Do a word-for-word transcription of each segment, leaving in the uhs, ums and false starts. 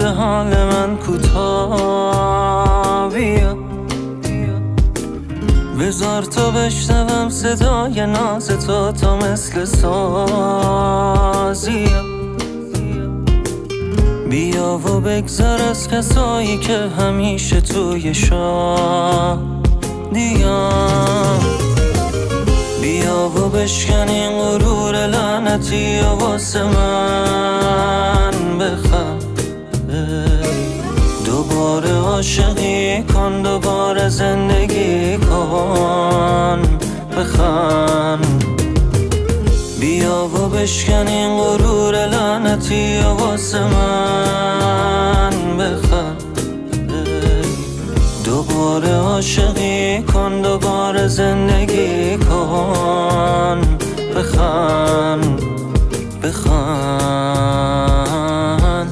شده حال من کوتاه بیا، بذار تا بشنوم صدای ناز تو تا مثل سازی. بیا و بگذر از کسایی که همیشه توی شادیم. بیا و بشکن این غرور لعنتی و واسه من بخند. دوباره عاشقی کن، دوباره زندگی کن، بخند. بیا و بشکن این غرور لعنتی و واسه من بخند. دوباره عاشقی کن، دوباره زندگی کن، بخند بخند.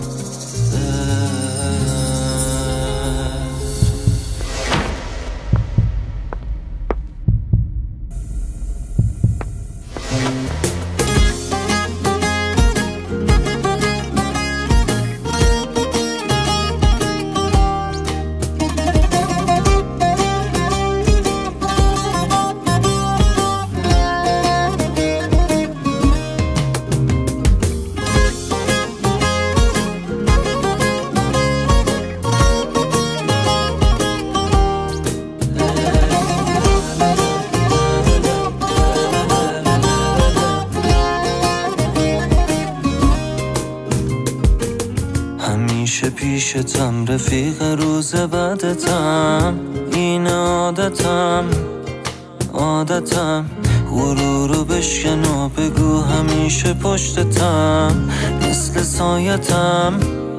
همیشه پیشتم رفیق روز بعدتم، این عادتم عادتم. غرورو بشکن و بگو همیشه پشتتم، مثل سایتم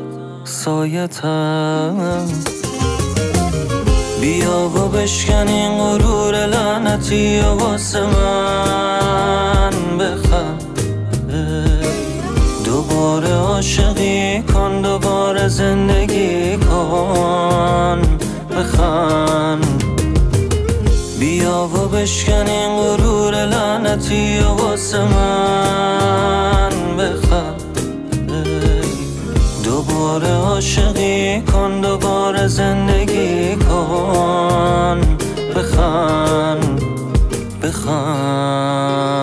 سایتم. بیا و بشکن این غرور لعنتی و واسه من بخند. دوباره عاشقی کن، دوباره زندگی کن، بخند. بیا و بشکن این غرور لعنتی و واسه من بخند. دوباره عاشقی کن، دوباره زندگی کن، بخند بخند.